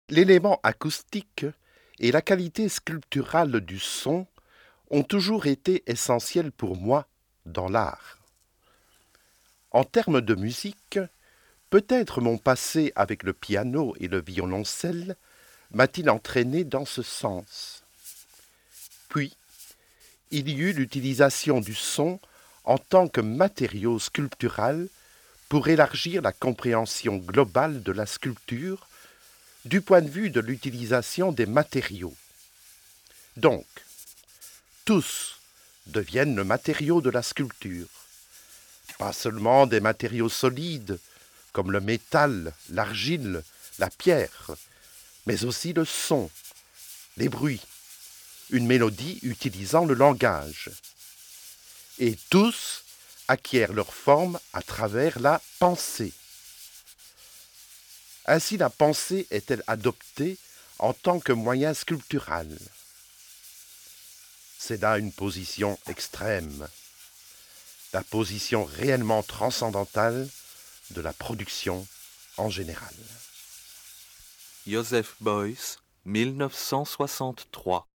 L'élément acoustique et la qualité sculpturale du son ont toujours été essentiels pour moi dans l'art. En termes de musique, peut-être mon passé avec le piano et le violoncelle m'a-t-il entraîné dans ce sens. Puis, il y eut l'utilisation du son en tant que matériau sculptural pour élargir la compréhension globale de la sculpture du point de vue de l'utilisation des matériaux. Donc, tous deviennent le matériau de la sculpture. Pas seulement des matériaux solides, comme le métal, l'argile, la pierre, mais aussi le son, les bruits, une mélodie utilisant le langage. Et tous acquièrent leur forme à travers la pensée. Ainsi la pensée est-elle adoptée en tant que moyen sculptural. C'est là une position extrême, la position réellement transcendantale de la production en général. Joseph Beuys, 1963